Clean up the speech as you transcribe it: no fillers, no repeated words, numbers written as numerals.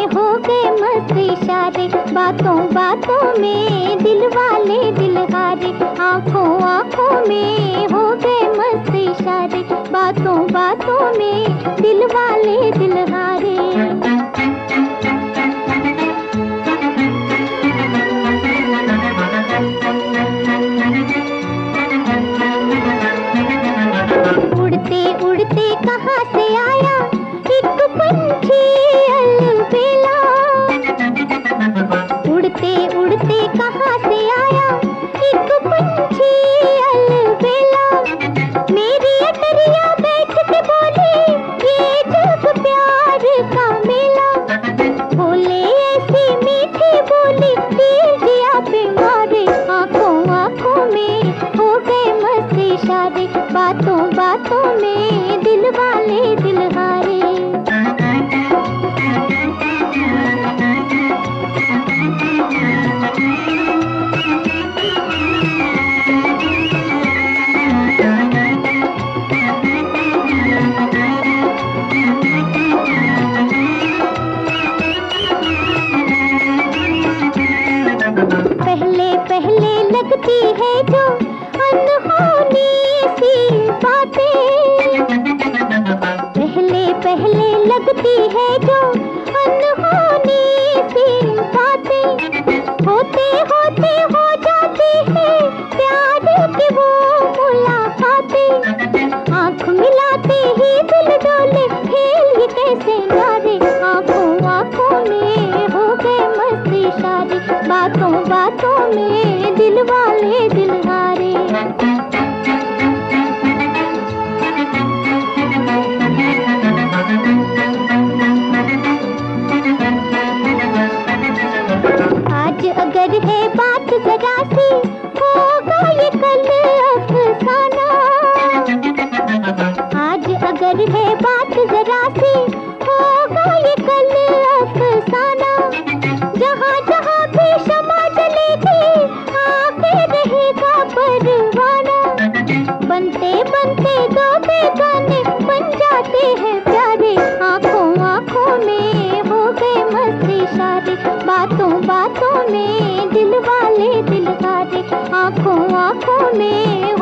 हो गए मस्त इशारे, बातों बातों में दिल वाले दिल हारे। आंखों आंखों में हो गए मस्त इशारे, बातों बातों में दिल वाले दिल हारे। उड़ते उड़ते कहाँ से आया एक पंछी अलबेला, उड़ते उड़ते कहाँ से आया एक पंछी अलबेला। मेरी अटरिया बैठ के बोले ये जग प्यार का मेला, बोले ऐसी मीठी बोली दिल जिया पे मारे। आंखों आंखों में हो गए मस्त इशारे, बातों बातों में दिल वाले दिल हारे। पहले पहले लगती है जो अनहोनी सी बातें, पहले पहले लगती है जो अनहोनी सी बातें, होते होते हो जाती है प्यार की वो मुलाकातें। आँख मिलाते ही दिल डोले खेल ये कैसे नारे। आंखों आंखों में हो गए मस्त इशारे, बातों बातों में दिल वाले दिल हारे। आज अगर है बात जरा सी होगा ये कल अफसाना, आज अगर है बात जरा सी होगा ये कल अफसाना। जहाँ जहाँ भी शमा जलेगी आके रहेगा परवाना, बनते बनते दो बेगाने बन जाते हैं प्यारे। आंखों आंखों में हो गए मस्त इशारे, बातों बातों में दिल वाले दिल हारे। आंखों आंखों में